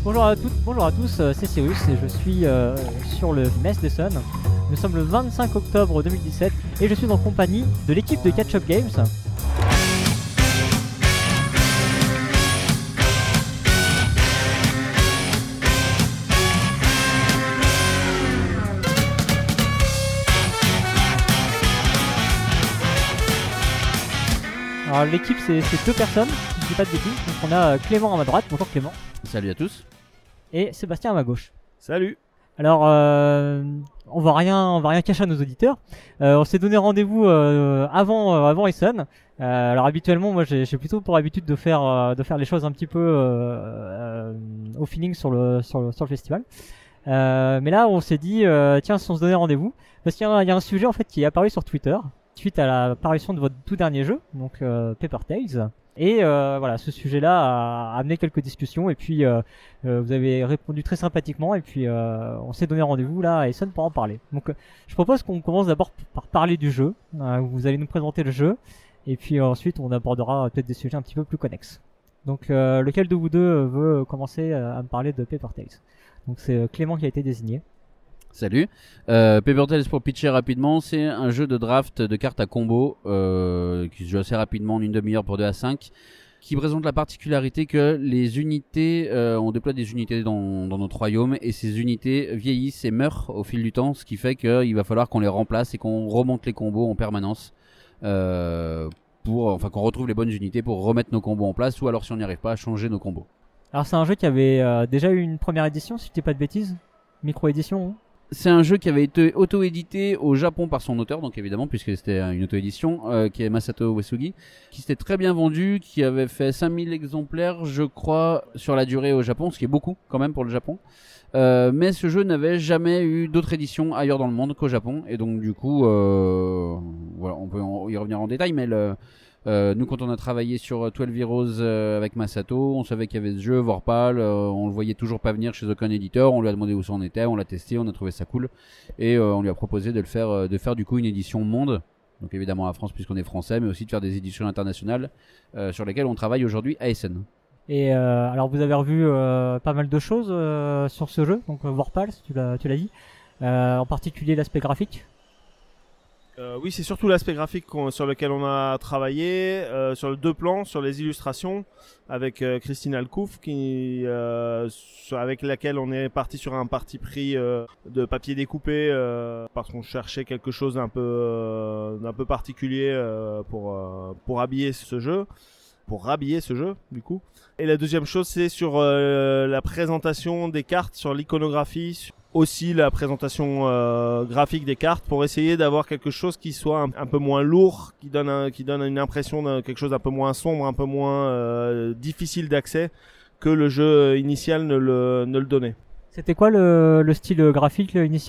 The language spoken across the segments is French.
Bonjour à toutes, bonjour à tous, c'est Cyrus et je suis sur le Mess des Sun. Nous sommes le 25 octobre 2017 et je suis en compagnie de l'équipe de Catch Up Games. Alors l'équipe c'est deux personnes, si je dis pas de bêtises. Donc on a Clément à ma droite, bonjour Clément. Salut à tous. Et Sébastien à ma gauche. Salut. Alors on va rien cacher à nos auditeurs. On s'est donné rendez-vous avant Essen. Alors habituellement moi j'ai plutôt pour habitude de faire les choses un petit peu au feeling sur le festival. Mais là on s'est dit tiens, si on se donnait rendez-vous, parce qu'il y a un sujet en fait qui est apparu sur Twitter suite à l'apparition de votre tout dernier jeu, donc Paper Tales. Et voilà, ce sujet-là a amené quelques discussions et puis vous avez répondu très sympathiquement et puis on s'est donné rendez-vous là à Essen pour en parler. Donc je propose qu'on commence d'abord par parler du jeu. Vous allez nous présenter le jeu et puis ensuite on abordera peut-être des sujets un petit peu plus connexes. Donc lequel de vous deux veut commencer à me parler de Paper Tales? Donc c'est Clément qui a été désigné. Salut. Paper Tales, pour pitcher rapidement, c'est un jeu de draft de cartes à combo qui se joue assez rapidement en une demi-heure pour 2 à 5, qui présente la particularité que les unités, on déploie des unités dans notre royaume et ces unités vieillissent et meurent au fil du temps, ce qui fait qu'il va falloir qu'on les remplace et qu'on remonte les combos en permanence qu'on retrouve les bonnes unités pour remettre nos combos en place, ou alors si on n'y arrive pas à changer nos combos. Alors c'est un jeu qui avait déjà eu une première édition, si je dis pas de bêtises, micro-édition. C'est un jeu qui avait été auto-édité au Japon par son auteur, donc évidemment, puisque c'était une auto-édition, qui est Masato Uesugi, qui s'était très bien vendu, qui avait fait 5000 exemplaires, je crois, sur la durée au Japon, ce qui est beaucoup quand même pour le Japon. Mais ce jeu n'avait jamais eu d'autre édition ailleurs dans le monde qu'au Japon, et donc du coup, voilà, on peut y revenir en détail, mais nous, quand on a travaillé sur 12 Heroes avec Masato, on savait qu'il y avait ce jeu, Vorpal, on le voyait toujours pas venir chez aucun éditeur, on lui a demandé où ça en était, on l'a testé, on a trouvé ça cool, et on lui a proposé de faire du coup une édition monde, donc évidemment à la France puisqu'on est français, mais aussi de faire des éditions internationales sur lesquelles on travaille aujourd'hui à Essen. Et alors vous avez revu pas mal de choses sur ce jeu, donc Vorpal, tu l'as dit, en particulier l'aspect graphique. Oui, c'est surtout l'aspect graphique sur lequel on a travaillé, sur les deux plans, sur les illustrations, avec Christine Alcouf, avec laquelle on est parti sur un parti pris de papier découpé, parce qu'on cherchait quelque chose d'un peu particulier pour habiller ce jeu. Pour rhabiller ce jeu, du coup. Et la deuxième chose, c'est sur la présentation des cartes, sur l'iconographie, aussi la présentation graphique des cartes, pour essayer d'avoir quelque chose qui soit un peu moins lourd, qui donne une impression de quelque chose d'un peu moins sombre, un peu moins difficile d'accès que le jeu initial ne le donnait. C'était quoi le style graphique initialement ?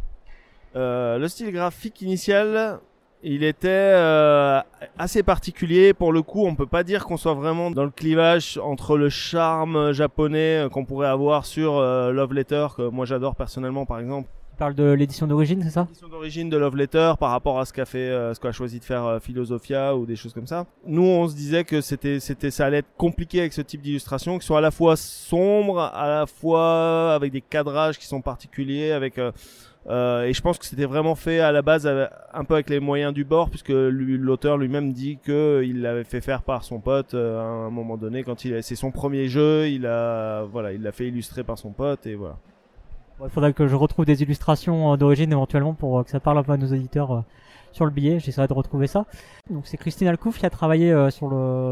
Le style graphique initial, il était assez particulier. Pour le coup, on peut pas dire qu'on soit vraiment dans le clivage entre le charme japonais qu'on pourrait avoir sur Love Letter, que moi j'adore personnellement par exemple. Tu parles de l'édition d'origine, c'est ça ? L'édition d'origine de Love Letter par rapport à ce qu'a choisi de faire Philosophia ou des choses comme ça. Nous, on se disait que ça allait être compliqué avec ce type d'illustration, qui soit à la fois sombre, à la fois avec des cadrages qui sont particuliers, avec et je pense que c'était vraiment fait à la base un peu avec les moyens du bord, puisque l'auteur lui-même dit que il l'avait fait faire par son pote à un moment donné quand c'est son premier jeu, il l'a fait illustrer par son pote et voilà. Il faudrait que je retrouve des illustrations d'origine éventuellement pour que ça parle un peu à nos auditeurs sur le billet. J'essaierai de retrouver ça. Donc c'est Christine Alcouf qui a travaillé sur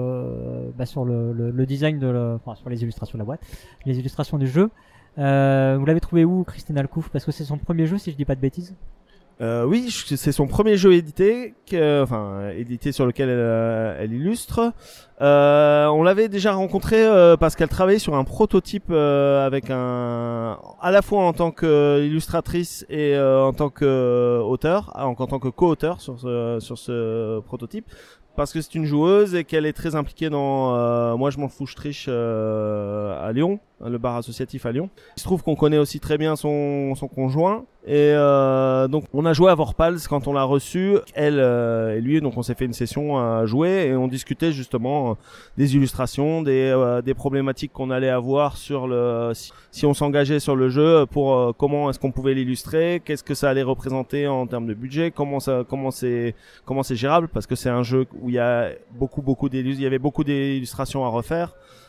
le design sur les illustrations de la boîte, les illustrations du jeu. Vous l'avez trouvé où, Christine Alcouf? Parce que c'est son premier jeu, si je dis pas de bêtises. Oui, c'est son premier jeu édité, édité sur lequel elle illustre. On l'avait déjà rencontré parce qu'elle travaillait sur un prototype avec à la fois en tant qu'illustratrice et en tant qu'auteur, en tant que co-auteur sur ce prototype. parce que c'est une joueuse et qu'elle est très impliquée dans Moi je m'en fous, je triche à Lyon, le bar associatif à Lyon. Il se trouve qu'on connaît aussi très bien son conjoint et donc on a joué à Vorpals quand on l'a reçu, elle et lui, donc on s'est fait une session à jouer et on discutait justement des illustrations, des problématiques qu'on allait avoir sur si on s'engageait sur le jeu, pour comment est-ce qu'on pouvait l'illustrer, qu'est-ce que ça allait représenter en termes de budget, comment c'est gérable, parce que c'est un jeu où il y a il y avait beaucoup d'illustrations à refaire.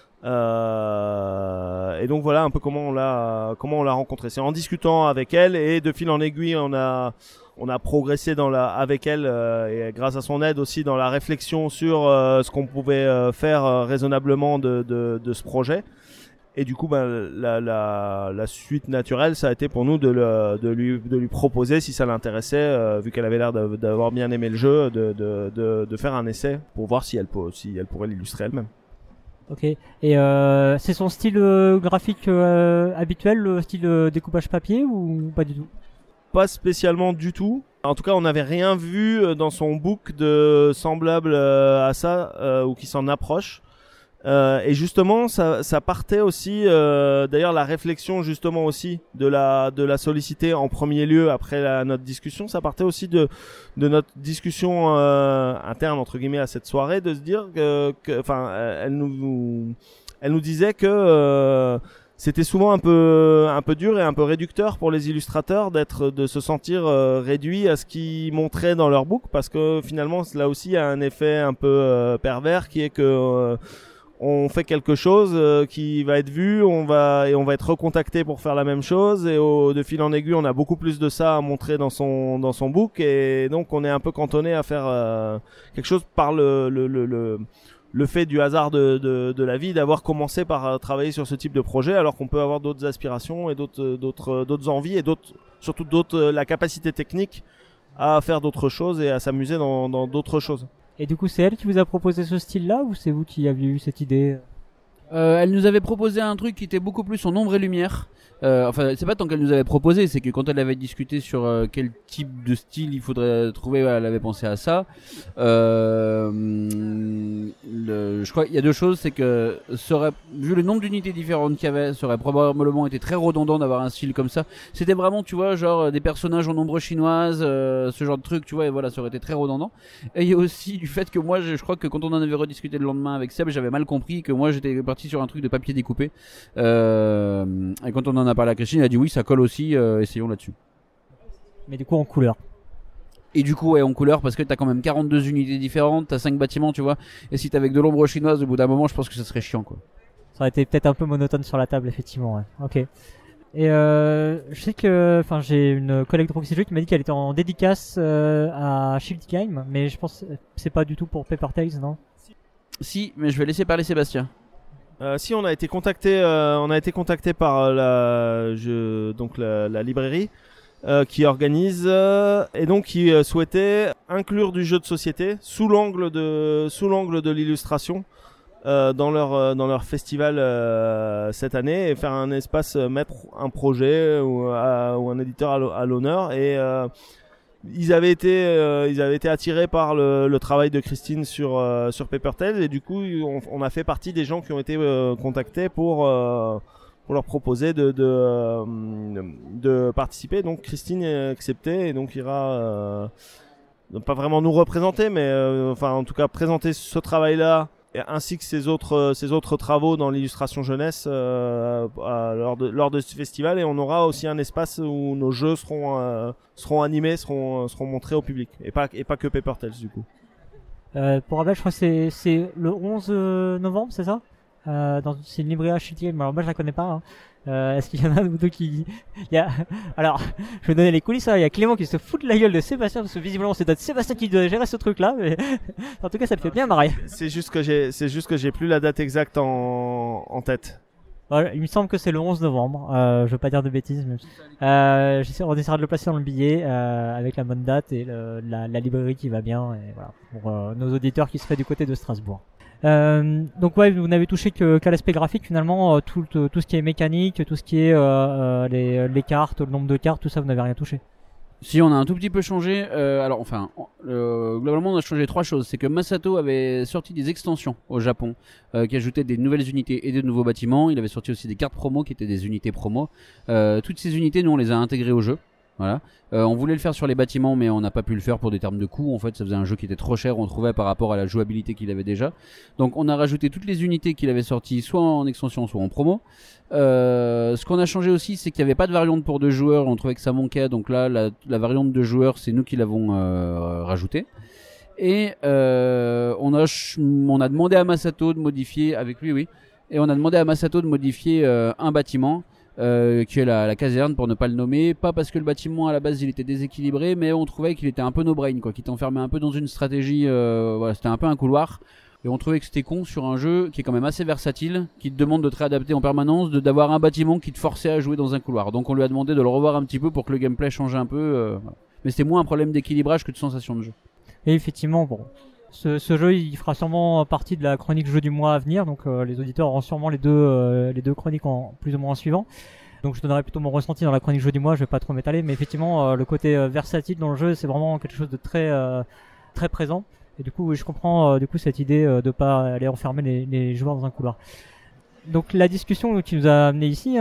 Et donc voilà un peu comment on l'a rencontrée. C'est en discutant avec elle et de fil en aiguille on a progressé avec elle et grâce à son aide aussi dans la réflexion sur ce qu'on pouvait faire raisonnablement de ce projet. Et du coup, la suite naturelle, ça a été pour nous de lui proposer, si ça l'intéressait, vu qu'elle avait l'air d'avoir bien aimé le jeu, de faire un essai pour voir si elle pourrait l'illustrer elle-même. Ok. Et c'est son style graphique habituel, le style découpage papier ou pas du tout? Pas spécialement du tout. En tout cas, on n'avait rien vu dans son book de semblable à ça ou qui s'en approche. Et justement, ça partait aussi. D'ailleurs, la réflexion justement aussi de la solliciter en premier lieu après notre discussion, ça partait aussi de notre discussion interne entre guillemets à cette soirée, de se dire elle nous disait que c'était souvent un peu dur et un peu réducteur pour les illustrateurs de se sentir réduits à ce qu'ils montraient dans leur book, parce que finalement là aussi il y a un effet un peu pervers qui est que on fait quelque chose qui va être vu, on va être recontacté pour faire la même chose, et de fil en aiguille on a beaucoup plus de ça à montrer dans son book, et donc on est un peu cantonné à faire quelque chose par le fait du hasard de la vie, d'avoir commencé par travailler sur ce type de projet, alors qu'on peut avoir d'autres aspirations et d'autres envies, et surtout la capacité technique à faire d'autres choses et à s'amuser dans d'autres choses. Et du coup, c'est elle qui vous a proposé ce style-là, ou c'est vous qui aviez eu cette idée? Elle nous avait proposé un truc qui était beaucoup plus en ombre et lumière. Enfin, c'est pas tant qu'elle nous avait proposé, c'est que quand elle avait discuté sur quel type de style il faudrait trouver, elle avait pensé à ça. Je crois qu'il y a deux choses, c'est que vu le nombre d'unités différentes qu'il y avait, ça aurait probablement été très redondant d'avoir un style comme ça. C'était vraiment, tu vois, genre des personnages en ombre chinoise, ce genre de truc, tu vois, et voilà, ça aurait été très redondant. Et il y a aussi du fait que moi, je crois que quand on en avait rediscuté le lendemain avec Seb, j'avais mal compris que moi j'étais parti sur un truc de papier découpé. Et quand on en a parlé à Christine, elle a dit oui, ça colle aussi, essayons là-dessus. Mais du coup en couleur. Et du coup, ouais, en couleur, parce que t'as quand même 42 unités différentes, t'as 5 bâtiments, tu vois. Et si t'es avec de l'ombre chinoise, au bout d'un moment, je pense que ça serait chiant, quoi. Ça aurait été peut-être un peu monotone sur la table, effectivement, ouais. Ok. Et je sais que, j'ai une collègue de Proxy Jeux qui m'a dit qu'elle était en dédicace à Shield Game, mais je pense que c'est pas du tout pour Paper Tales, non? Si, mais je vais laisser parler Sébastien. Si, on a été contacté par la librairie qui organise et donc qui souhaitait inclure du jeu de société sous l'angle de l'illustration dans leur festival cette année, et faire un espace, mettre un projet ou un éditeur à l'honneur. Et ils avaient été attirés par le travail de Christine sur Paper Tales, et du coup on a fait partie des gens qui ont été contactés pour leur proposer de participer. Donc Christine est acceptée et donc ira pas vraiment nous représenter, mais en tout cas présenter ce travail-là, ainsi que ses autres travaux dans l'illustration jeunesse lors de ce festival. Et on aura aussi un espace où nos jeux seront animés, seront montrés au public, et pas que Paper Tales du coup. Pour rappel, je crois que c'est le 11 novembre, c'est ça? C'est une librairie HTTP, alors moi je la connais pas, hein. Est-ce qu'il y en a un ou deux alors, je vais donner les coulisses, hein. Il y a Clément qui se fout de la gueule de Sébastien, parce que visiblement c'est peut-être Sébastien qui doit gérer ce truc là, mais en tout cas ça le fait bien marrer. C'est juste que j'ai plus la date exacte en tête. Voilà, il me semble que c'est le 11 novembre, je veux pas dire de bêtises, mais on essaiera de le placer dans le billet avec la bonne date et la librairie qui va bien, et voilà, pour nos auditeurs qui seraient du côté de Strasbourg. Donc ouais, vous n'avez touché qu'à l'aspect graphique finalement, tout ce qui est mécanique, tout ce qui est les cartes, le nombre de cartes, tout ça vous n'avez rien touché. Si on a un tout petit peu changé, globalement on a changé 3 choses. C'est que Masato avait sorti des extensions au Japon qui ajoutaient des nouvelles unités et de nouveaux bâtiments. Il avait sorti aussi des cartes promo qui étaient des unités promo. Toutes ces unités, nous on les a intégrées au jeu. Voilà. On voulait le faire sur les bâtiments, mais on n'a pas pu le faire pour des termes de coût. En fait, ça faisait un jeu qui était trop cher, on trouvait, par rapport à la jouabilité qu'il avait déjà. Donc, on a rajouté toutes les unités qu'il avait sorties, soit en extension, soit en promo. Ce qu'on a changé aussi, c'est qu'il n'y avait pas de variante pour 2 joueurs. On trouvait que ça manquait. Donc là, la variante de joueurs, c'est nous qui l'avons rajoutée. Et on a demandé à Masato de modifier, avec lui, oui. Et on a demandé à Masato de modifier un bâtiment. Qui est la caserne, pour ne pas le nommer, pas parce que le bâtiment à la base il était déséquilibré, mais on trouvait qu'il était un peu no brain, quoi, qu'il t'enfermait un peu dans une stratégie, voilà, c'était un peu un couloir, et on trouvait que c'était con sur un jeu qui est quand même assez versatile, qui te demande de te réadapter en permanence, d'avoir un bâtiment qui te forçait à jouer dans un couloir. Donc on lui a demandé de le revoir un petit peu pour que le gameplay change un peu, voilà. Mais c'était moins un problème d'équilibrage que de sensation de jeu. Et effectivement, bon, ce jeu il fera sûrement partie de la chronique jeu du mois à venir, donc les auditeurs auront sûrement les deux chroniques en plus ou moins en suivant. Donc je donnerai plutôt mon ressenti dans la chronique jeu du mois, je vais pas trop m'étaler, mais effectivement le côté versatile dans le jeu c'est vraiment quelque chose de très présent. Et du coup oui, je comprends cette idée de pas aller enfermer les joueurs dans un couloir. Donc la discussion qui nous a amené ici,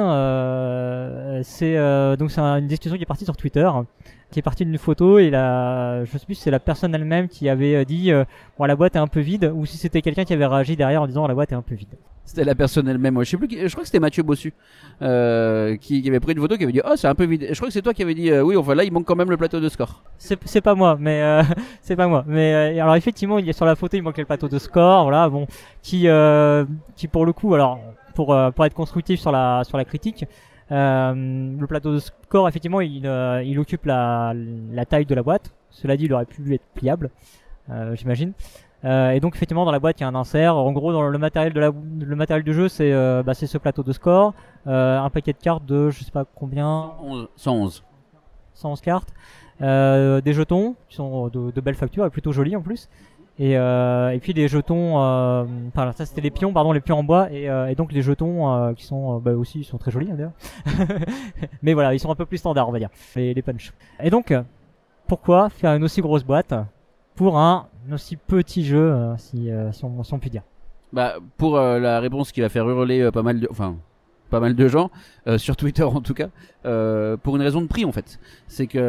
c'est une discussion qui est partie sur Twitter, qui est partie d'une photo, et je sais plus si c'est la personne elle-même qui avait dit bon, la boîte est un peu vide, ou si c'était quelqu'un qui avait réagi derrière en disant la boîte est un peu vide. C'était la personne elle-même, je sais plus, je crois que c'était Mathieu Bossu qui avait pris une photo, qui avait dit oh c'est un peu vide. Et je crois que c'est toi qui avais dit oui, enfin là il manque quand même le plateau de score. C'est pas moi, mais c'est pas moi. Mais alors effectivement, il y a sur la photo, il manque le plateau de score, voilà, bon, qui pour le coup, alors pour être constructif sur la critique, le plateau de score effectivement il occupe la taille de la boîte. Cela dit, il aurait pu être pliable, j'imagine. Et donc effectivement dans la boîte il y a un insert. En gros dans le matériel du jeu c'est ce plateau de score, un paquet de cartes de je sais pas combien, 111 cartes, des jetons qui sont de belle facture et plutôt jolis en plus. Et puis des jetons, enfin ça c'était les pions en bois, et donc les jetons qui sont aussi ils sont très jolis hein, d'ailleurs. Mais voilà, ils sont un peu plus standards on va dire, les punch. Et donc pourquoi faire une aussi grosse boîte pour un aussi petit jeu, si on peut dire. Pour la réponse qui va faire hurler pas mal de gens sur Twitter en tout cas, pour une raison de prix en fait. C'est que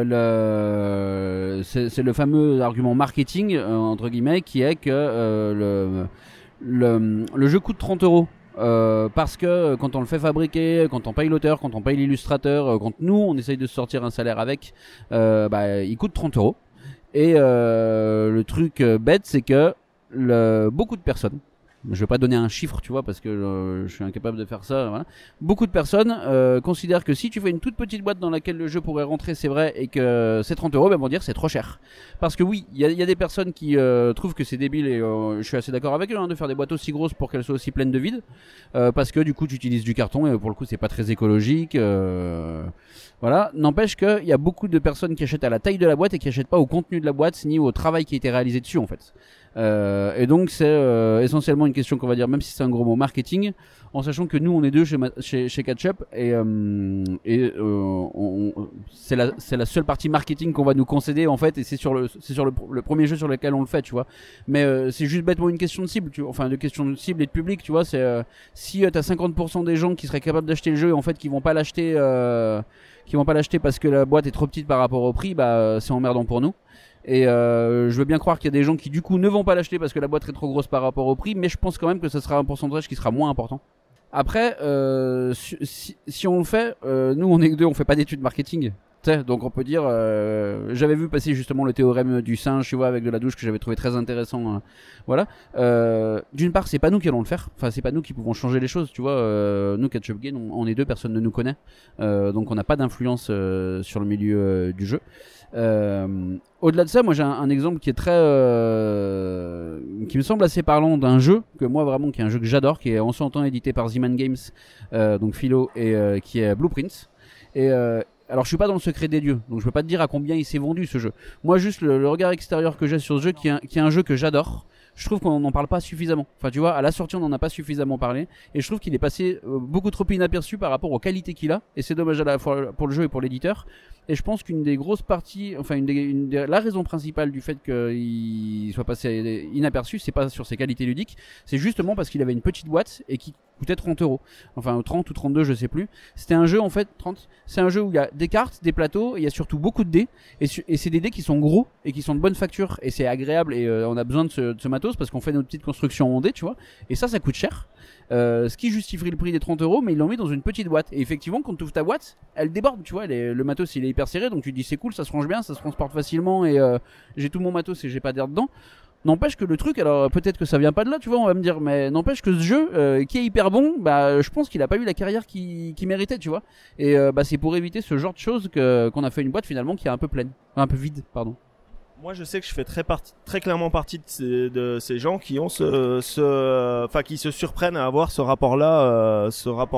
c'est le fameux argument marketing entre guillemets, qui est que le jeu coûte 30€. Parce que quand on le fait fabriquer, quand on paye l'auteur, quand on paye l'illustrateur, quand nous on essaye de sortir un salaire avec, il coûte 30€. Et le truc bête, c'est que beaucoup de personnes, je vais pas donner un chiffre, tu vois, parce que je suis incapable de faire ça, voilà. Beaucoup de personnes considèrent que si tu fais une toute petite boîte dans laquelle le jeu pourrait rentrer, c'est vrai, et que c'est 30€, vont dire c'est trop cher. Parce que oui, il y a des personnes qui trouvent que c'est débile, et je suis assez d'accord avec eux de faire des boîtes aussi grosses pour qu'elles soient aussi pleines de vide, parce que du coup tu utilises du carton, et pour le coup c'est pas très écologique. Voilà, n'empêche qu'il y a beaucoup de personnes qui achètent à la taille de la boîte et qui achètent pas au contenu de la boîte ni au travail qui a été réalisé dessus en fait. Et donc c'est essentiellement une question qu'on va dire, même si c'est un gros mot, marketing, en sachant que nous on est deux chez Catch-Up, et c'est la seule partie marketing qu'on va nous concéder en fait, et c'est sur le premier jeu sur lequel on le fait, tu vois. Mais c'est juste bêtement une question de cible, tu vois, enfin de question de cible et de public, tu vois. C'est si t'as 50% des gens qui seraient capables d'acheter le jeu et en fait qui vont pas l'acheter parce que la boîte est trop petite par rapport au prix, c'est emmerdant pour nous. Et je veux bien croire qu'il y a des gens qui du coup ne vont pas l'acheter parce que la boîte est trop grosse par rapport au prix, mais je pense quand même que ce sera un pourcentage qui sera moins important. Après, si on le fait, nous on est deux, on fait pas d'études marketing, donc on peut dire, j'avais vu passer justement le théorème du singe, tu vois, avec de la douche, que j'avais trouvé très intéressant, voilà. D'une part, c'est pas nous qui allons le faire, enfin c'est pas nous qui pouvons changer les choses, tu vois. Nous Catch-Up Game, on est deux, personne ne nous connaît, donc on n'a pas d'influence sur le milieu du jeu. Au-delà de ça, moi j'ai un exemple qui est qui me semble assez parlant d'un jeu que moi vraiment, qui est un jeu que j'adore, qui est en son temps édité par Z-Man Games, donc Philo, et qui est Blueprints. Et alors je suis pas dans le secret des dieux, donc je peux pas te dire à combien il s'est vendu ce jeu. Moi juste le regard extérieur que j'ai sur ce jeu, qui est un jeu que j'adore. Je trouve qu'on n'en parle pas suffisamment. Enfin, tu vois, à la sortie, on n'en a pas suffisamment parlé. Et je trouve qu'il est passé beaucoup trop inaperçu par rapport aux qualités qu'il a. Et c'est dommage à la fois pour le jeu et pour l'éditeur. Et je pense qu'une des grosses parties, enfin la raison principale du fait qu'il soit passé inaperçu, c'est pas sur ses qualités ludiques, c'est justement parce qu'il avait une petite boîte et qui coûtait 30 €. Enfin 30 ou 32, je sais plus. C'était un jeu en fait, 30. C'est un jeu où il y a des cartes, des plateaux, et il y a surtout beaucoup de dés. Et c'est des dés qui sont gros et qui sont de bonne facture. Et c'est agréable et on a besoin de ce matos parce qu'on fait notre petite construction en dés, tu vois. Et ça coûte cher. Ce qui justifierait le prix des 30 €, mais ils l'ont mis dans une petite boîte. Et effectivement, quand tu ouvres ta boîte, elle déborde, tu vois. Le matos il est hyper serré, donc tu te dis c'est cool, ça se range bien, ça se transporte facilement et j'ai tout mon matos et j'ai pas d'air dedans. N'empêche que le truc, alors peut-être que ça vient pas de là, tu vois, on va me dire, mais n'empêche que ce jeu qui est hyper bon, bah je pense qu'il a pas eu la carrière qu'il méritait, tu vois. Et bah c'est pour éviter ce genre de choses qu'on a fait une boîte finalement qui est un peu pleine, un peu vide, pardon. Moi, je sais que je fais très clairement partie de ces gens qui ont qui se surprennent à avoir ce rapport-là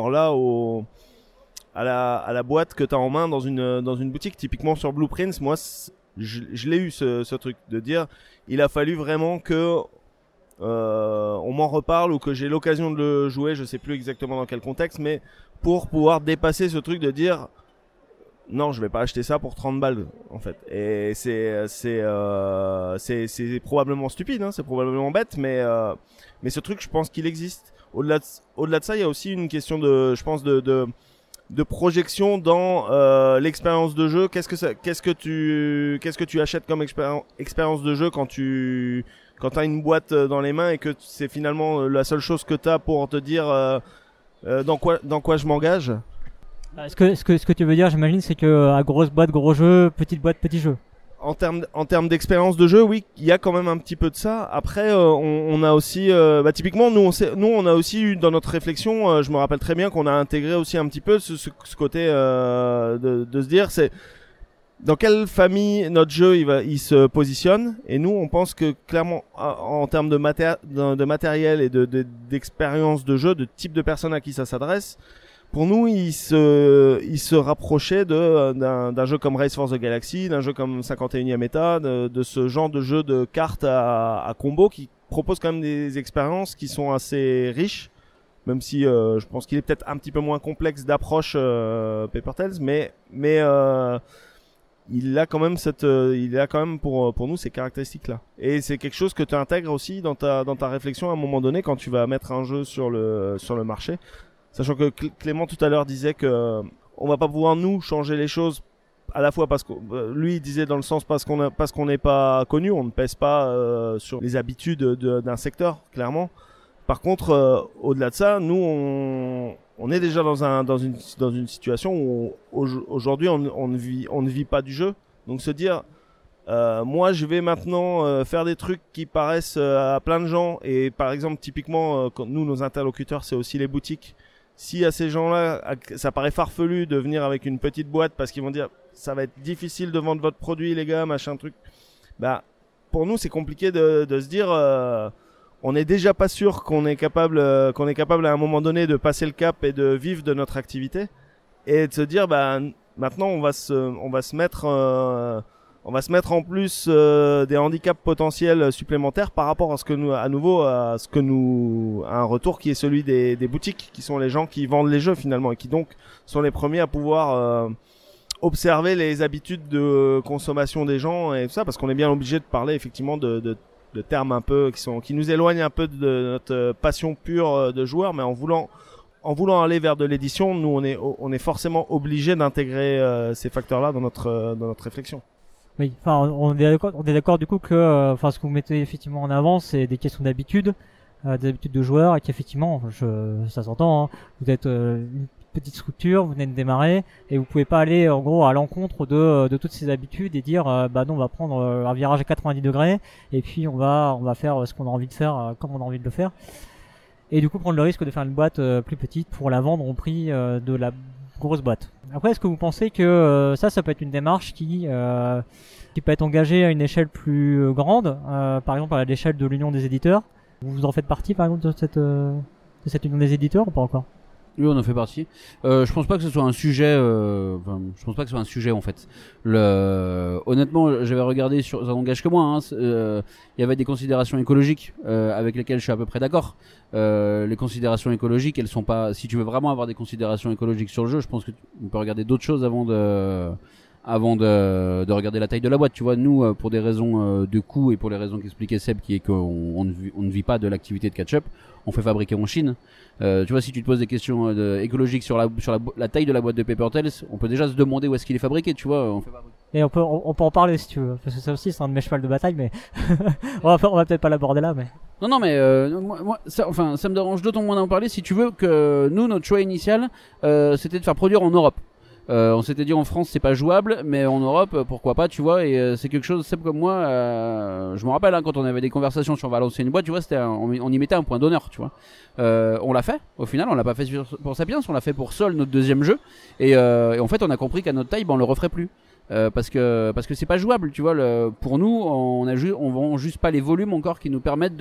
à la boîte que t'as en main dans une boutique. Typiquement sur Blueprints, moi, je l'ai eu ce truc de dire, il a fallu vraiment que on m'en reparle ou que j'ai l'occasion de le jouer, je sais plus exactement dans quel contexte, mais pour pouvoir dépasser ce truc de dire non, je vais pas acheter ça pour 30 balles en fait. Et c'est probablement stupide, hein, c'est probablement bête, mais ce truc, je pense qu'il existe. Au-delà de ça, il y a aussi une question je pense de projection dans l'expérience de jeu. Qu'est-ce que tu achètes comme expérience de jeu quand t'as une boîte dans les mains et que c'est finalement la seule chose que t'as pour te dire dans quoi je m'engage. Ce que tu veux dire, j'imagine, c'est que à grosse boîte, gros jeu, petite boîte, petit jeu. En termes d'expérience de jeu, oui, il y a quand même un petit peu de ça. Après, on a aussi, typiquement, nous, on a aussi eu dans notre réflexion, je me rappelle très bien qu'on a intégré aussi un petit peu ce côté de se dire, c'est dans quelle famille notre jeu il se positionne. Et nous, on pense que clairement, en termes de matériel et d'expérience de jeu, de type de personnes à qui ça s'adresse. Pour nous, il se rapprochait d'un jeu comme Race for the Galaxy, d'un jeu comme 51e État, de ce genre de jeu de cartes à combo qui propose quand même des expériences qui sont assez riches, même si je pense qu'il est peut-être un petit peu moins complexe d'approche Paper Tales, mais il a quand même pour nous ces caractéristiques-là. Et c'est quelque chose que tu intègres aussi dans ta réflexion à un moment donné quand tu vas mettre un jeu sur le marché. Sachant que Clément tout à l'heure disait que on va pas pouvoir nous changer les choses à la fois parce que lui il disait dans le sens parce qu'on n'est pas connu, on ne pèse pas sur les habitudes d'un secteur clairement. Par contre au-delà de ça, nous on est déjà dans une situation où aujourd'hui on ne vit pas du jeu. Donc se dire moi je vais maintenant faire des trucs qui paraissent à plein de gens et par exemple typiquement quand nous nos interlocuteurs c'est aussi les boutiques. Si à ces gens-là, ça paraît farfelu de venir avec une petite boîte parce qu'ils vont dire ça va être difficile de vendre votre produit les gars, machin truc. Bah pour nous c'est compliqué de se dire on n'est déjà pas sûr qu'on est capable à un moment donné de passer le cap et de vivre de notre activité et de se dire bah maintenant on va se mettre en plus des handicaps potentiels supplémentaires par rapport à un retour qui est celui des boutiques qui sont les gens qui vendent les jeux finalement et qui donc sont les premiers à pouvoir observer les habitudes de consommation des gens et tout ça parce qu'on est bien obligé de parler effectivement de termes un peu qui nous éloignent un peu de notre passion pure de joueur, mais en voulant aller vers de l'édition, nous on est forcément obligé d'intégrer ces facteurs-là dans notre réflexion. Oui, enfin, on est d'accord du coup que, ce que vous mettez effectivement en avant, c'est des questions d'habitude, des habitudes de joueurs, et qu'effectivement, ça s'entend, hein, vous êtes une petite structure, vous venez de démarrer, et vous pouvez pas aller en gros à l'encontre de toutes ces habitudes et dire, non, on va prendre un virage à 90 degrés, et puis on va faire ce qu'on a envie de faire, comme on a envie de le faire, et du coup prendre le risque de faire une boîte plus petite pour la vendre au prix de la grosse boîte. Après, est-ce que vous pensez que ça peut être une démarche qui peut être engagée à une échelle plus grande, par exemple à l'échelle de l'union des éditeurs? Vous en faites partie, par exemple, de cette union des éditeurs ou pas encore? Oui, on en fait partie. Je pense pas que ce soit un sujet. Je pense pas que ce soit un sujet en fait. Honnêtement, j'avais regardé ça n'engage que moi. Hein, il y avait des considérations écologiques avec lesquelles je suis à peu près d'accord. Les considérations écologiques, elles sont pas. Si tu veux vraiment avoir des considérations écologiques sur le jeu, je pense que on peut regarder d'autres choses avant avant de regarder la taille de la boîte. Tu vois, nous, pour des raisons de coût et pour les raisons qu'expliquait Seb, qui est qu'on ne vit pas de l'activité de catch-up, on fait fabriquer en Chine. Tu vois, si tu te poses des questions écologiques sur la taille de la boîte de Paper Tales, on peut déjà se demander où est-ce qu'il est fabriqué. Tu vois, on fait fabriquer. Et on peut en parler si tu veux, parce que ça aussi c'est un de mes chevals de bataille, mais on va peut-être pas l'aborder là, mais. Non, mais moi, ça me dérange d'autant moins d'en parler si tu veux que nous, notre choix initial, c'était de faire produire en Europe. On s'était dit en France c'est pas jouable, mais en Europe pourquoi pas, tu vois, et c'est quelque chose, Seb comme moi, je me rappelle quand on avait des conversations sur va lancer une boîte, tu vois, on y mettait un point d'honneur, tu vois. On l'a fait, au final on l'a pas fait pour Sapiens, on l'a fait pour Sol, notre deuxième jeu, et en fait on a compris qu'à notre taille on le referait plus. Parce que c'est pas jouable, tu vois. Pour nous, on vend juste pas les volumes encore qui nous permettent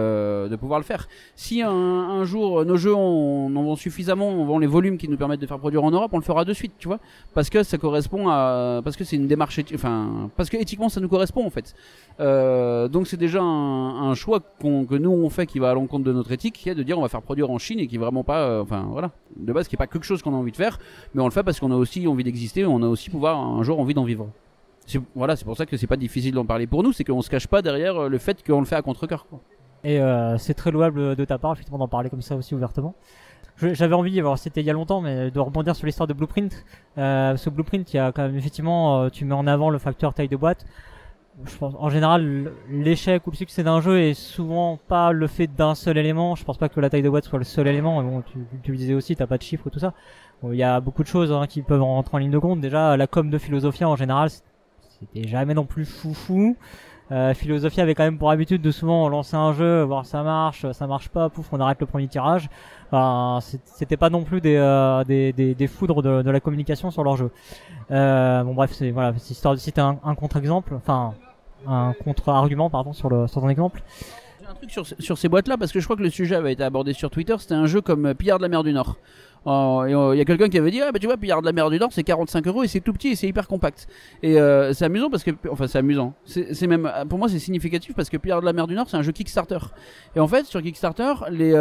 de pouvoir le faire. Si un jour nos jeux on en vend suffisamment, on vend les volumes qui nous permettent de faire produire en Europe, on le fera de suite, tu vois. Parce que ça correspond parce que c'est une démarche, parce que éthiquement ça nous correspond en fait. Donc c'est déjà un choix que nous on fait qui va à l'encontre de notre éthique, qui est de dire on va faire produire en Chine et qui est vraiment pas, voilà, de base qui est pas quelque chose qu'on a envie de faire, mais on le fait parce qu'on a aussi envie d'exister, on a aussi pouvoir un jour envie d'en vivre. C'est pour ça que c'est pas difficile d'en parler pour nous, c'est qu'on se cache pas derrière le fait qu'on le fait à contre-cœur, quoi. Et c'est très louable de ta part effectivement d'en parler comme ça aussi ouvertement. J'avais envie, alors c'était il y a longtemps, mais de rebondir sur l'histoire de Blueprint. Ce Blueprint, il y a quand même effectivement, tu mets en avant le facteur taille de boîte. Je pense en général l'échec ou le succès d'un jeu est souvent pas le fait d'un seul élément. Je pense pas que la taille de boîte soit le seul élément. Bon, tu le disais aussi, t'as pas de chiffres et tout ça. Bon, il y a beaucoup de choses qui peuvent rentrer en ligne de compte. Déjà, la com de Philosophia en général, c'était jamais non plus foufou. Philosophia avait quand même pour habitude de souvent lancer un jeu, voir ça marche pas, pouf, on arrête le premier tirage. Enfin, c'était pas non plus des foudres de la communication sur leur jeu. Bon bref, c'est histoire de citer un contre-exemple, enfin un contre-argument pardon sur ton exemple. J'ai un truc sur ces boîtes là parce que je crois que le sujet avait été abordé sur Twitter, c'était un jeu comme Pillard de la mer du Nord. Il y a quelqu'un qui avait dit tu vois, Pillard de la mer du Nord c'est 45 € et c'est tout petit et c'est hyper compact. Et c'est amusant parce que, enfin c'est amusant, c'est même, pour moi c'est significatif parce que Pillard de la mer du Nord c'est un jeu Kickstarter. Et en fait sur Kickstarter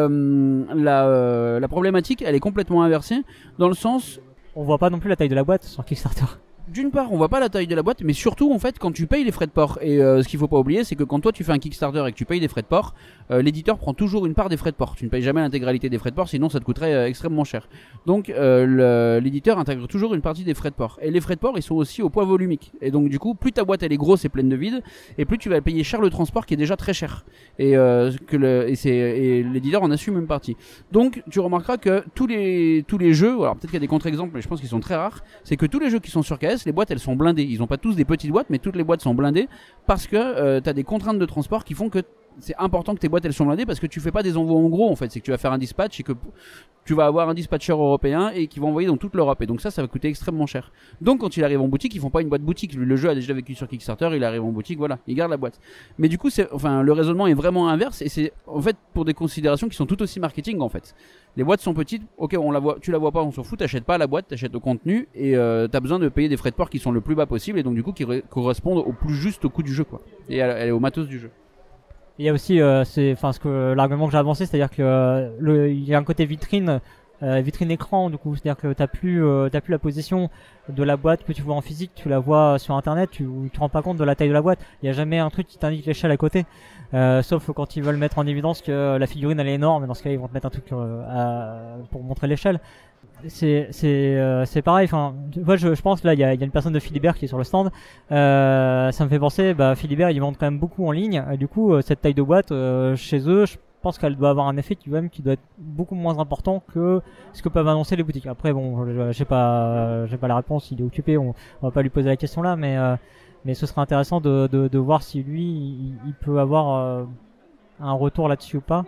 la problématique elle est complètement inversée dans le sens, on voit pas non plus la taille de la boîte sur Kickstarter. D'une part, on voit pas la taille de la boîte, mais surtout en fait quand tu payes les frais de port. Et ce qu'il faut pas oublier, c'est que quand toi tu fais un Kickstarter et que tu payes des frais de port, l'éditeur prend toujours une part des frais de port. Tu ne payes jamais l'intégralité des frais de port, sinon ça te coûterait extrêmement cher. Donc l'éditeur intègre toujours une partie des frais de port. Et les frais de port, ils sont aussi au poids volumique. Et donc du coup, plus ta boîte elle est grosse et pleine de vide, et plus tu vas payer cher le transport qui est déjà très cher. Et l'éditeur en assume une partie. Donc tu remarqueras que tous les jeux, alors peut-être qu'il y a des contre-exemples, mais je pense qu'ils sont très rares, c'est que tous les jeux qui sont sur KS, les boîtes elles sont blindées. Ils ont pas tous des petites boîtes, mais toutes les boîtes sont blindées parce que tu as des contraintes de transport qui font que c'est important que tes boîtes elles sont blindées parce que tu fais pas des envois en gros en fait, c'est que tu vas faire un dispatch et que tu vas avoir un dispatcher européen et qui va envoyer dans toute l'Europe et donc ça va coûter extrêmement cher. Donc quand il arrive en boutique, ils font pas une boîte boutique. Le jeu a déjà vécu sur Kickstarter, il arrive en boutique, voilà, il garde la boîte. Mais du coup le raisonnement est vraiment inverse et c'est en fait pour des considérations qui sont tout aussi marketing en fait. Les boîtes sont petites, ok, tu la vois pas, on s'en fout, t'achètes pas la boîte, t'achètes au contenu et t'as besoin de payer des frais de port qui sont le plus bas possible et donc du coup qui correspondent au plus juste au coût du jeu quoi. Et elle est au matos du jeu. Il y a aussi l'argument que j'ai avancé, c'est-à-dire que il y a un côté vitrine écran, du coup, c'est-à-dire que t'as plus la position de la boîte que tu vois en physique, tu la vois sur internet, tu te rends pas compte de la taille de la boîte. Il y a jamais un truc qui t'indique l'échelle à côté, sauf quand ils veulent mettre en évidence que la figurine elle est énorme, et dans ce cas ils vont te mettre un truc pour montrer l'échelle. C'est pareil, enfin moi je pense là il y a une personne de Philibert qui est sur le stand, ça me fait penser, Philibert ils vendent quand même beaucoup en ligne, et du coup cette taille de boîte chez eux, je pense qu'elle doit avoir un effet qui doit être beaucoup moins important que ce que peuvent annoncer les boutiques. Après bon, j'ai pas la réponse, il est occupé, on va pas lui poser la question là, mais ce serait intéressant de voir si lui il peut avoir un retour là-dessus ou pas.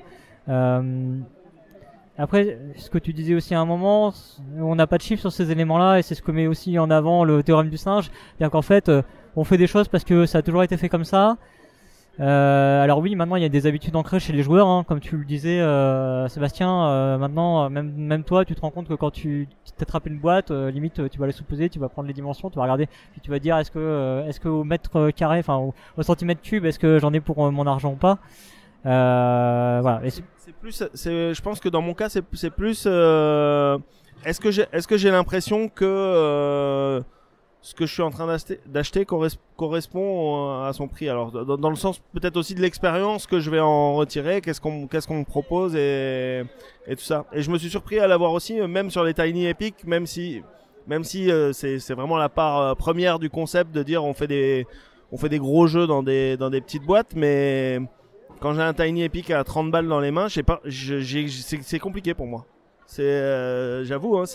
Après, ce que tu disais aussi à un moment, on n'a pas de chiffres sur ces éléments-là, et c'est ce que met aussi en avant le théorème du singe. Bien qu'en fait, on fait des choses parce que ça a toujours été fait comme ça. Alors oui, maintenant il y a des habitudes ancrées chez les joueurs, hein, comme tu le disais, Sébastien. Maintenant, même toi, tu te rends compte que quand tu t'attrapes une boîte, limite, tu vas la sous-peser, tu vas prendre les dimensions, tu vas regarder, puis tu vas dire est-ce que au mètre carré, enfin au centimètre cube, est-ce que j'en ai pour mon argent ou pas. Voilà. Je pense que dans mon cas, c'est plus. Est-ce que j'ai l'impression que ce que je suis en train d'acheter correspond à son prix. Alors dans le sens peut-être aussi de l'expérience que je vais en retirer, qu'est-ce qu'on me propose et tout ça. Et je me suis surpris à l'avoir aussi, même sur les Tiny Epic, même si c'est vraiment la part première du concept de dire on fait des gros jeux dans des petites boîtes, mais quand j'ai un Tiny Epic à 30 balles dans les mains, je sais pas, c'est compliqué pour moi. J'avoue, hein,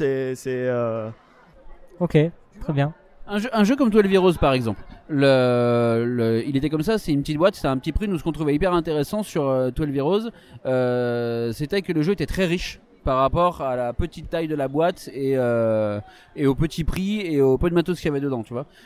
Ok, très bien. Un jeu comme 12 Heroes par exemple, il était comme ça, c'est une petite boîte, c'était un petit prix. Nous, ce qu'on trouvait hyper intéressant sur 12 Heroes, c'était que le jeu était très riche par rapport à la petite taille de la boîte et au petit prix et au peu de matos qu'il y avait dedans, tu vois.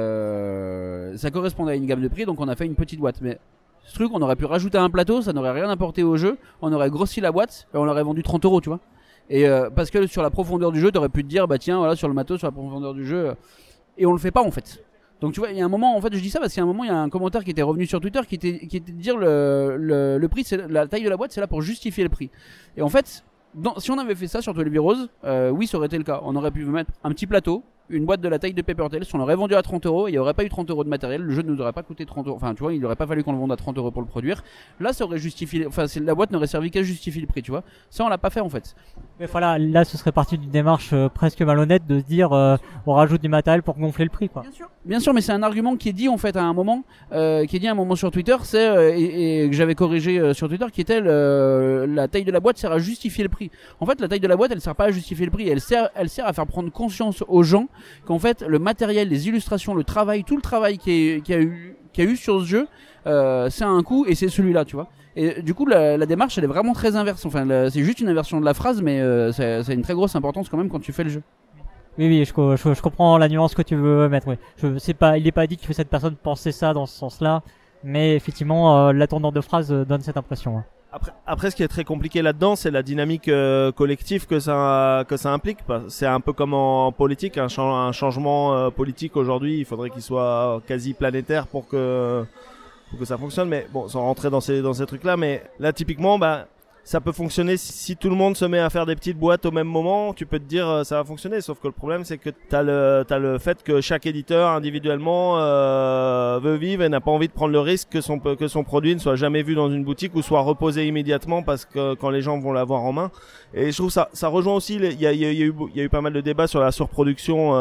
Ça correspondait à une gamme de prix, donc on a fait une petite boîte. Mais ce truc, on aurait pu rajouter un plateau, ça n'aurait rien apporté au jeu, on aurait grossi la boîte et on l'aurait vendu 30 €, tu vois. Et parce que sur la profondeur du jeu, t'aurais pu te dire, bah tiens, voilà, sur le matos, sur la profondeur du jeu, et on le fait pas en fait. Donc tu vois, il y a un moment, en fait, je dis ça parce qu'il y a un moment, il y a un commentaire qui était revenu sur Twitter qui était de dire le prix, c'est la taille de la boîte, c'est là pour justifier le prix. Et en fait, si on avait fait ça sur 12 Heroes, oui, ça aurait été le cas. On aurait pu mettre un petit plateau, une boîte de la taille de Paper Tales, on l'aurait vendu à 30 €, il n'y aurait pas eu 30 € de matériel, le jeu ne nous aurait pas coûté 30 €, enfin tu vois, il n'aurait pas fallu qu'on le vende à 30 € pour le produire. Là, ça aurait justifié, enfin la boîte n'aurait servi qu'à justifier le prix, tu vois. Ça, on l'a pas fait en fait. Mais voilà, là ce serait parti d'une démarche presque malhonnête de se dire on rajoute du matériel pour gonfler le prix, quoi. Bien sûr, mais c'est un argument qui est dit en fait à un moment, sur Twitter, et que j'avais corrigé sur Twitter, qui était la taille de la boîte sert à justifier le prix. En fait, la taille de la boîte, elle sert pas à justifier le prix, elle sert à faire prendre conscience aux gens qu'en fait le matériel, les illustrations, le travail, tout le travail qu'il y a eu sur ce jeu, c'est un coût et c'est celui-là, tu vois. Et du coup, la démarche, elle est vraiment très inverse. Enfin, c'est juste une inversion de la phrase, mais c'est une très grosse importance quand même quand tu fais le jeu. Oui, je comprends la nuance que tu veux mettre. Oui. Il n'est pas dit que cette personne pensait ça dans ce sens-là, mais effectivement, la tournure de phrase donne cette impression. Hein. Après, ce qui est très compliqué là-dedans, c'est la dynamique collective que ça implique. C'est un peu comme en politique, un changement politique aujourd'hui, il faudrait qu'il soit quasi planétaire pour que ça fonctionne. Mais bon, sans rentrer dans ces trucs-là, mais là typiquement, ça peut fonctionner si tout le monde se met à faire des petites boîtes au même moment. Tu peux te dire ça va fonctionner, sauf que le problème c'est que t'as le fait que chaque éditeur individuellement veut vivre et n'a pas envie de prendre le risque que son produit ne soit jamais vu dans une boutique ou soit reposé immédiatement parce que quand les gens vont l'avoir en main. Et je trouve ça rejoint aussi, il y a eu pas mal de débats sur la surproduction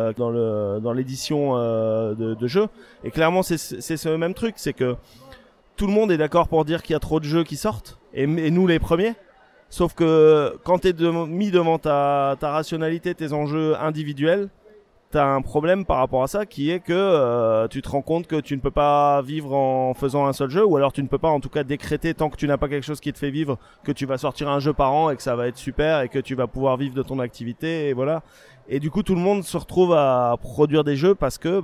dans l'édition de jeux, et clairement c'est ce même truc, c'est que tout le monde est d'accord pour dire qu'il y a trop de jeux qui sortent, et nous les premiers. Sauf que quand t'es mis devant ta rationalité, tes enjeux individuels, t'as un problème par rapport à ça, qui est que tu te rends compte que tu ne peux pas vivre en faisant un seul jeu, ou alors tu ne peux pas en tout cas décréter, tant que tu n'as pas quelque chose qui te fait vivre, que tu vas sortir un jeu par an et que ça va être super et que tu vas pouvoir vivre de ton activité, et voilà. Et du coup tout le monde se retrouve à produire des jeux parce que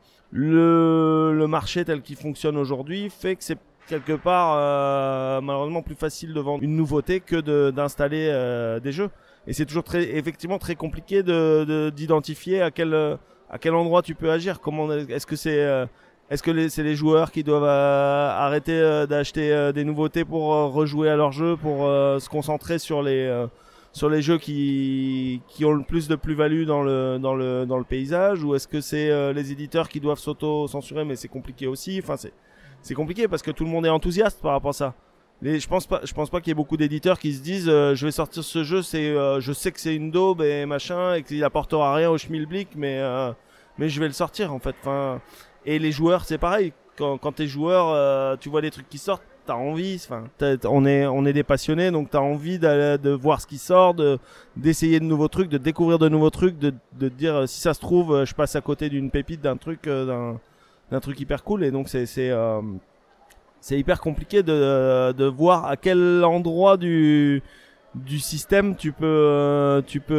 le marché tel qu'il fonctionne aujourd'hui fait que c'est quelque part malheureusement plus facile de vendre une nouveauté que d'installer des jeux. Et c'est toujours effectivement très compliqué d'identifier à quel endroit tu peux agir. Est-ce que c'est les joueurs qui doivent arrêter d'acheter des nouveautés pour rejouer à leur jeu, pour se concentrer sur les jeux qui ont le plus de plus-value dans le paysage, ou est-ce que c'est les éditeurs qui doivent s'auto-censurer, mais c'est compliqué aussi. Enfin, c'est compliqué parce que tout le monde est enthousiaste par rapport à ça. Je pense pas qu'il y ait beaucoup d'éditeurs qui se disent je vais sortir ce jeu, je sais que c'est une daube et machin et qu'il apportera rien au schmilblick, mais je vais le sortir en fait. Enfin, et les joueurs c'est pareil. Quand t'es joueur, tu vois des trucs qui sortent, t'as envie. Enfin, on est des passionnés, donc t'as envie de voir ce qui sort, d'essayer de nouveaux trucs, de découvrir de nouveaux trucs, de te dire si ça se trouve je passe à côté d'une pépite, d'un truc hyper cool. Et donc c'est hyper compliqué de voir à quel endroit du système tu peux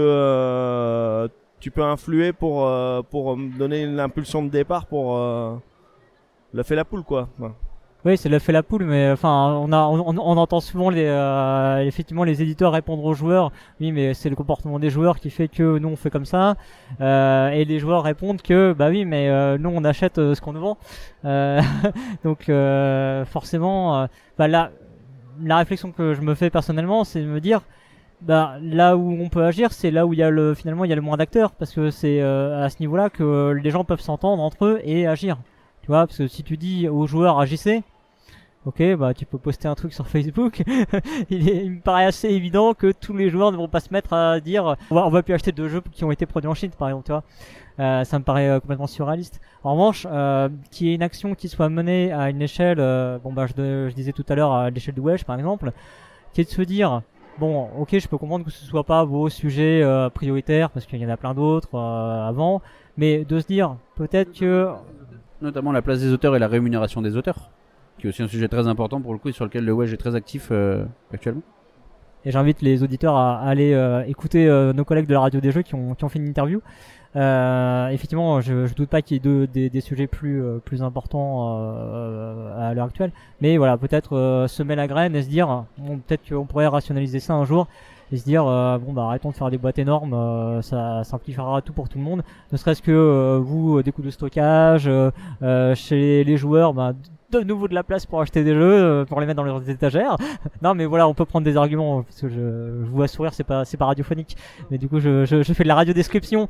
influer pour donner l'impulsion de départ pour le fait la poule, quoi. Ouais. Oui, c'est le fait la poule, mais enfin, on entend souvent effectivement les éditeurs répondre aux joueurs. Oui, mais c'est le comportement des joueurs qui fait que nous on fait comme ça, et les joueurs répondent que bah oui, mais nous on achète ce qu'on nous vend. Donc forcément, la réflexion que je me fais personnellement, c'est de me dire Bah, là où on peut agir, c'est là où il y a finalement il y a le moins d'acteurs, parce que c'est à ce niveau-là que les gens peuvent s'entendre entre eux et agir. Tu vois, parce que si tu dis aux joueurs agissez, ok, bah tu peux poster un truc sur Facebook. Il me paraît assez évident que tous les joueurs ne vont pas se mettre à dire on va plus acheter de jeux qui ont été produits en Chine, par exemple, tu vois. Ça me paraît complètement surréaliste. En revanche, qu'il y ait une action qui soit menée à une échelle, je disais tout à l'heure à l'échelle du Wedge, par exemple, qui est de se dire bon, ok, je peux comprendre que ce soit pas vos sujets prioritaires parce qu'il y en a plein d'autres avant, mais de se dire peut-être que Notamment la place des auteurs et la rémunération des auteurs, qui est aussi un sujet très important pour le coup et sur lequel le Wedge est très actif actuellement. Et j'invite les auditeurs à aller écouter nos collègues de la radio des jeux qui ont fait une interview. Effectivement, je doute pas qu'il y ait des sujets plus importants à l'heure actuelle. Mais voilà, peut-être semer la graine et se dire, bon, peut-être qu'on pourrait rationaliser ça un jour et se dire, arrêtons de faire des boîtes énormes, ça simplifiera tout pour tout le monde. Ne serait-ce que des coûts de stockage, chez les joueurs, de nouveau de la place pour acheter des jeux, pour les mettre dans leurs étagères. Non, mais voilà, on peut prendre des arguments, parce que je vous vois sourire, c'est pas radiophonique. Mais du coup, je fais de la radiodescription.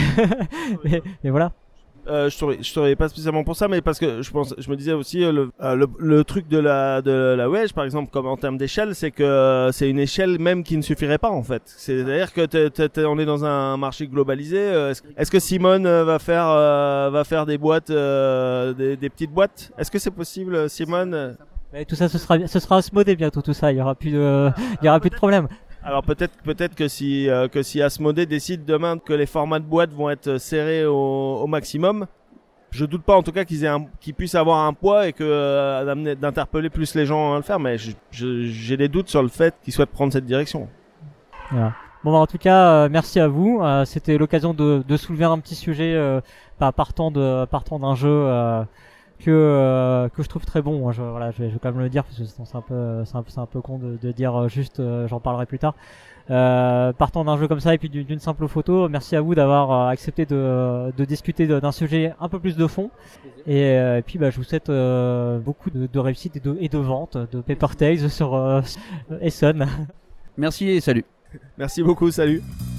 Mais voilà. Je travaillais pas spécialement pour ça, mais parce que je me disais aussi le truc de la Wedge, par exemple, comme en termes d'échelle, c'est que c'est une échelle même qui ne suffirait pas en fait. C'est-à-dire que on est dans un marché globalisé. Est-ce que Simone va faire des boîtes, des petites boîtes? Est-ce que c'est possible, Simone? Mais tout ça, ce sera Asmodée bientôt. Tout ça, il y aura plus de problème. Alors peut-être que si Asmodée décide demain que les formats de boîtes vont être serrés au maximum, je doute pas en tout cas qu'ils puissent avoir un poids et que d'interpeller plus les gens à le faire, mais j'ai des doutes sur le fait qu'ils souhaitent prendre cette direction. Voilà. Bon, en tout cas, merci à vous. C'était l'occasion de soulever un petit sujet partant d'un jeu que je trouve très bon. Je vais quand même le dire parce que c'est un peu con de dire juste j'en parlerai plus tard. Partant d'un jeu comme ça et puis d'une simple photo, merci à vous d'avoir accepté de discuter d'un sujet un peu plus de fond. Et puis je vous souhaite beaucoup de réussite et de vente de Paper Tales sur Essen. Merci et salut. Merci beaucoup, salut.